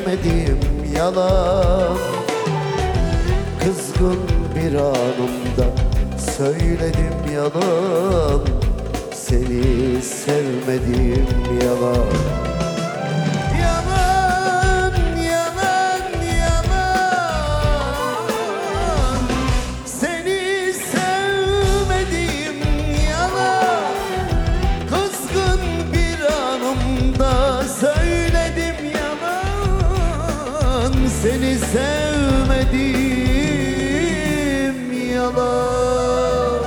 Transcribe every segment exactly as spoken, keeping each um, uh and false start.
sevmediğim yalan. Kızgın bir anımda söyledim yalan, seni sevmediğim yalan. Yalan, yalan, yalan, seni sevmediğim yalan. Kızgın bir anımda söyledim yalan, seni sevmediğim yalan.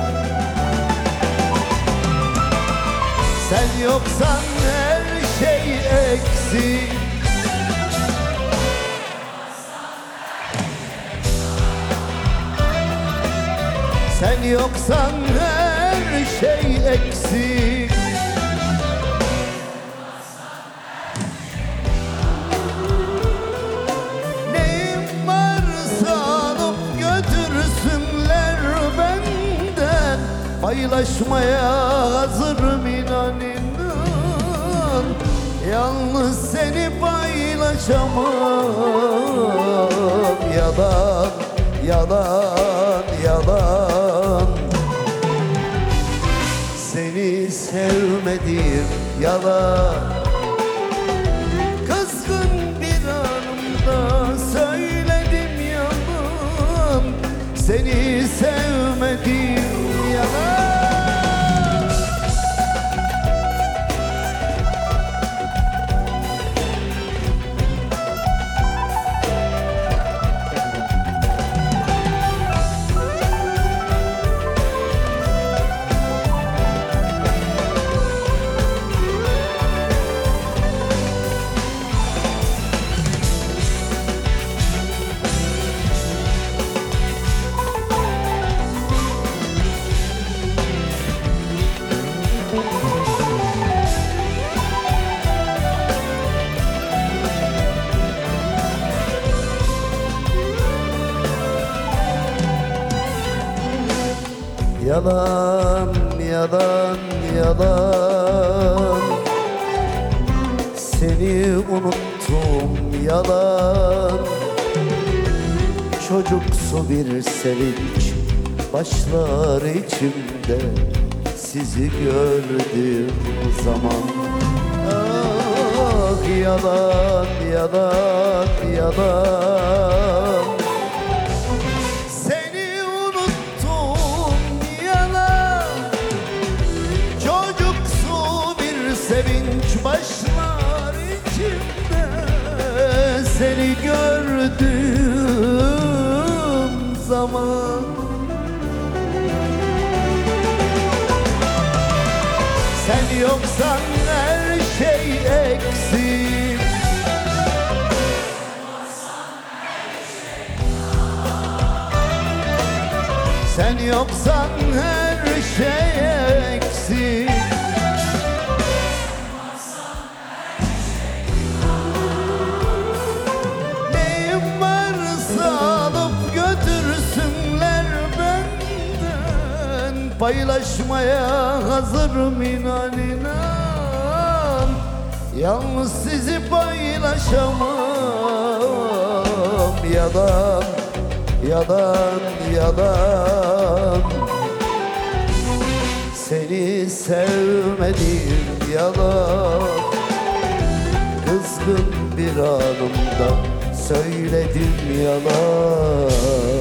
Sen yoksan her şey eksik. Sen yoksan her şey eksik. Neyim varsa alıp götürsünler benden. Paylaşmaya hazırım inan inan. Yalnız seni paylaşamam. Yalan, yalan, yalan, seni sevmediğim yalan. Kızgın bir anımda söyledim yalan, seni sevmediğim yalan. Yalan, yalan, yalan, seni unuttum yalan. Çocuksu bir sevinç başlar içimde sizi gördüğüm zaman. Ah yalan, yalan, yalan, sevinç başlar içimde seni gördüğüm zaman. Sen yoksan her şey eksik. Sen yoksan her şey eksik. Paylaşmaya hazırım inan inan. Yalnız sizi paylaşamam. Yalan, yalan, yalan, seni sevmediğim yalan. Kızgın bir anımda söyledim yalan.